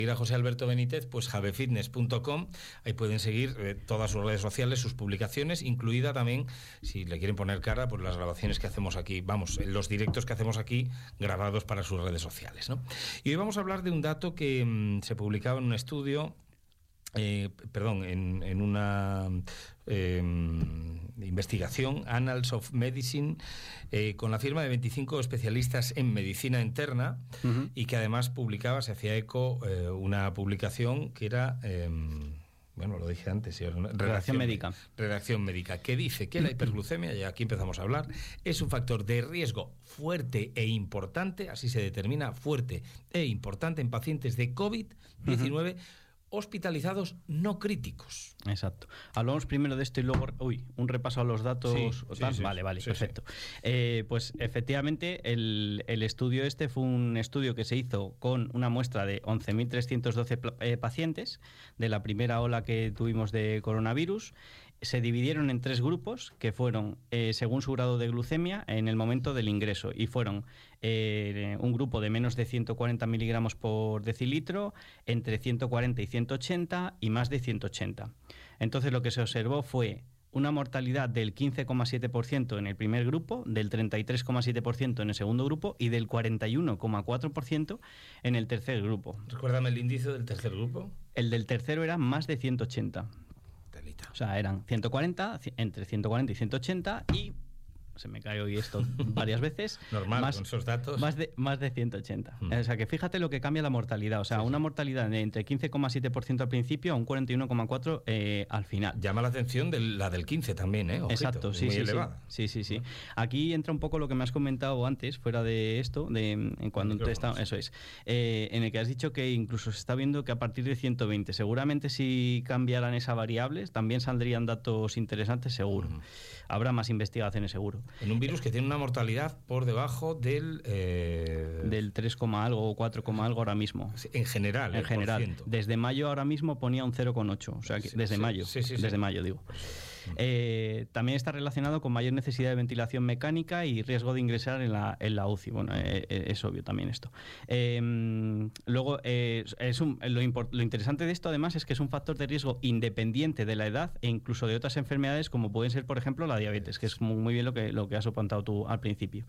Ir a José Alberto Benítez, pues javefitness.com, ahí pueden seguir todas sus redes sociales, sus publicaciones, incluida también, si le quieren poner cara, pues las grabaciones que hacemos aquí, los directos que hacemos aquí, grabados para sus redes sociales, ¿no? Y hoy vamos a hablar de un dato que se publicaba en un estudio, en una investigación, Annals of Medicine, con la firma de 25 especialistas en medicina interna, y que además se hacía eco una publicación que era... lo dije antes, redacción médica, que dice que la hiperglucemia, y aquí empezamos a hablar, es un factor de riesgo fuerte e importante, así se determina, fuerte e importante en pacientes de COVID-19 hospitalizados no críticos. Exacto. Hablamos primero de esto y luego un repaso a los datos. Vale, perfecto. Pues efectivamente el estudio fue un estudio que se hizo con una muestra de 11.312 pacientes de la primera ola que tuvimos de coronavirus. Se dividieron en 3 grupos que fueron según su grado de glucemia en el momento del ingreso, y fueron un grupo de menos de 140 miligramos por decilitro, entre 140 y 180 y más de 180. Entonces lo que se observó fue una mortalidad del 15,7% en el primer grupo, del 33,7% en el segundo grupo y del 41,4% en el tercer grupo. Recuérdame el índice del tercer grupo. El del tercero era más de 180. O sea, eran 140, entre 140 y 180, y se me cae hoy esto varias veces. Normal, con esos datos. Más de 180. O sea, que fíjate lo que cambia la mortalidad. O sea, una mortalidad de entre 15,7% al principio a un 41,4% al final. Llama la atención la del 15 también, ¿eh? Ojito, exacto, sí, muy sí, elevada. Sí. Aquí entra un poco lo que me has comentado antes, fuera de esto, cuando te está, eso es, en el que has dicho que incluso se está viendo que a partir de 120, seguramente si cambiaran esas variables, también saldrían datos interesantes, seguro. Habrá más investigaciones, seguro. En un virus que tiene una mortalidad por debajo del 3, algo o 4, algo ahora mismo. En general. En general. Desde mayo ahora mismo ponía un 0,8. O sea, que desde mayo. Desde mayo, digo. También está relacionado con mayor necesidad de ventilación mecánica y riesgo de ingresar en la UCI. Bueno, es obvio también esto. Luego, lo interesante de esto, además, es que es un factor de riesgo independiente de la edad e incluso de otras enfermedades, como pueden ser, por ejemplo, la diabetes, que es muy bien lo que has apuntado tú al principio.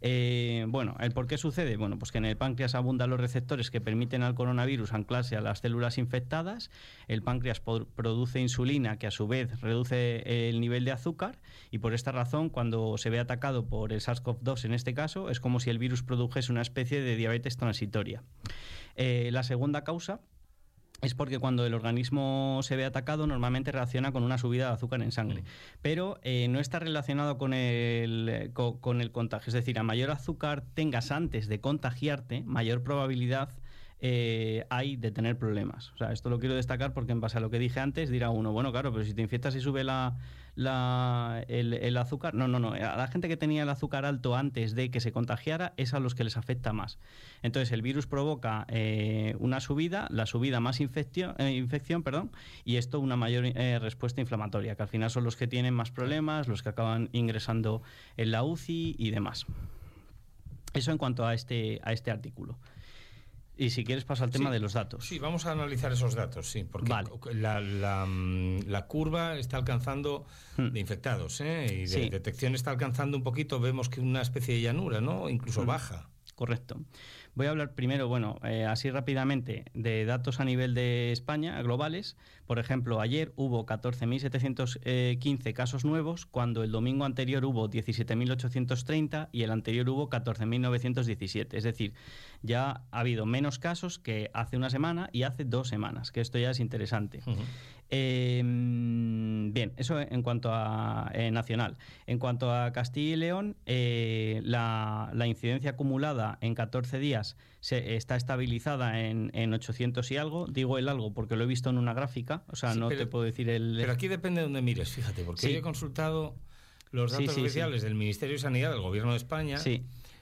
¿El por qué sucede? Bueno, pues que en el páncreas abundan los receptores que permiten al coronavirus anclarse a las células infectadas. El páncreas produce insulina, que a su vez reduce el nivel de azúcar, y por esta razón, cuando se ve atacado por el SARS-CoV-2 en este caso, es como si el virus produjese una especie de diabetes transitoria. La segunda causa es porque cuando el organismo se ve atacado, normalmente reacciona con una subida de azúcar en sangre, pero no está relacionado con el contagio. Es decir, a mayor azúcar tengas antes de contagiarte, mayor probabilidad hay de tener problemas. O sea, esto lo quiero destacar porque en base a lo que dije antes dirá uno, bueno, claro, pero si te infectas y sube el azúcar, no, a la gente que tenía el azúcar alto antes de que se contagiara es a los que les afecta más. Entonces el virus provoca una subida, la subida más infección, y esto una mayor respuesta inflamatoria, que al final son los que tienen más problemas, los que acaban ingresando en la UCI y demás. Eso en cuanto a este artículo. Y si quieres paso al tema de los datos. Sí, vamos a analizar esos datos, sí, porque la curva está alcanzando de infectados, y de detección está alcanzando un poquito, vemos que una especie de llanura, ¿no? Incluso baja. Correcto. Voy a hablar primero, así rápidamente, de datos a nivel de España, globales. Por ejemplo, ayer hubo 14.715 casos nuevos, cuando el domingo anterior hubo 17.830 y el anterior hubo 14.917. Es decir, ya ha habido menos casos que hace una semana y hace 2 semanas, que esto ya es interesante. Bien, eso en cuanto a nacional. En cuanto a Castilla y León, la incidencia acumulada en 14 días está estabilizada en 800 y algo. Digo el algo porque lo he visto en una gráfica, o sea, te puedo decir el... Pero aquí depende de dónde mires, fíjate, porque yo he consultado los datos oficiales del Ministerio de Sanidad del Gobierno de España,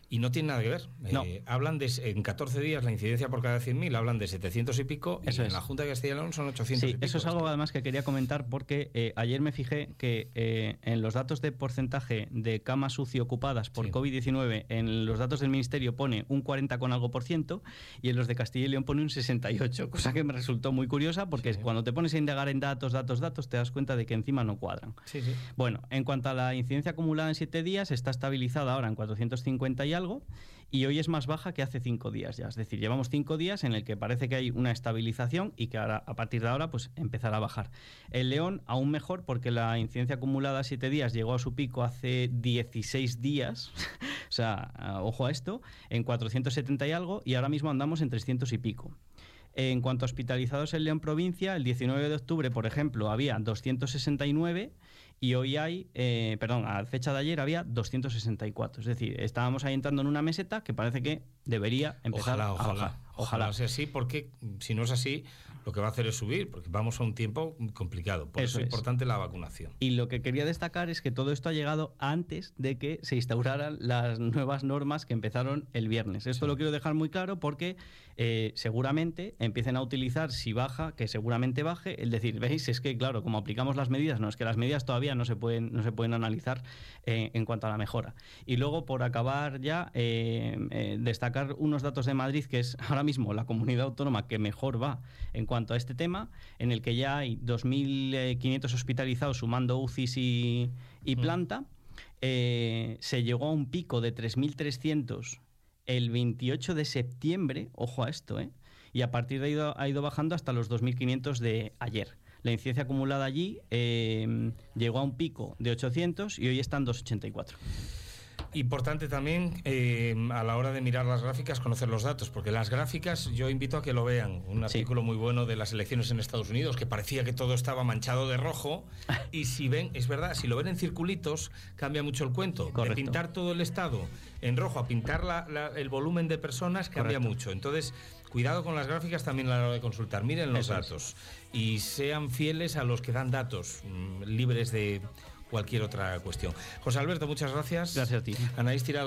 Y no tiene nada que ver. No. Hablan en 14 días la incidencia por cada 100.000, hablan de 700 y pico, eso y es. en la Junta de Castilla y León son 800 y pico. Eso es algo además que quería comentar porque ayer me fijé que en los datos de porcentaje de camas UCI ocupadas por COVID-19, en los datos del Ministerio pone un 40 con algo %, y en los de Castilla y León pone un 68, cosa que me resultó muy curiosa porque cuando te pones a indagar en datos, te das cuenta de que encima no cuadran. Bueno, en cuanto a la incidencia acumulada en 7 días, está estabilizada ahora en 450 y algo, y hoy es más baja que hace 5 días ya. Es decir, llevamos 5 días en el que parece que hay una estabilización y que ahora, a partir de ahora pues empezará a bajar. El León aún mejor porque la incidencia acumulada a 7 días llegó a su pico hace 16 días, o sea, ojo a esto, en 470 y algo, y ahora mismo andamos en 300 y pico. En cuanto a hospitalizados en León provincia, el 19 de octubre, por ejemplo, había 269 y hoy hay, a fecha de ayer había 264. Es decir, estábamos ahí entrando en una meseta que parece que debería empezar a bajar. Ojalá sea así, porque si no es así, lo que va a hacer es subir, porque vamos a un tiempo complicado. Por eso es importante la vacunación. Y lo que quería destacar es que todo esto ha llegado antes de que se instauraran las nuevas normas que empezaron el viernes. Esto lo quiero dejar muy claro porque seguramente empiecen a utilizar, si baja, que seguramente baje, el decir, veis, es que claro, como aplicamos las medidas, no, es que las medidas todavía no se pueden analizar en cuanto a la mejora. Y luego, por acabar ya, destacar unos datos de Madrid, que es ahora mismo la comunidad autónoma que mejor va en cuanto a este tema, en el que ya hay 2.500 hospitalizados sumando UCIs y planta. Se llegó a un pico de 3.300 el 28 de septiembre, ojo a esto, y a partir de ahí ha ido bajando hasta los 2.500 de ayer. La incidencia acumulada allí llegó a un pico de 800 y hoy están 284. Importante también a la hora de mirar las gráficas conocer los datos, porque las gráficas yo invito a que lo vean. Un artículo muy bueno de las elecciones en Estados Unidos que parecía que todo estaba manchado de rojo, y si ven, es verdad, si lo ven en circulitos cambia mucho el cuento. Correcto. De pintar todo el estado en rojo a pintar el volumen de personas cambia mucho. Entonces, cuidado con las gráficas también a la hora de consultar. Miren los datos y sean fieles a los que dan datos, libres de cualquier otra cuestión. José Alberto, muchas gracias. Gracias a ti. Anaís Tirado.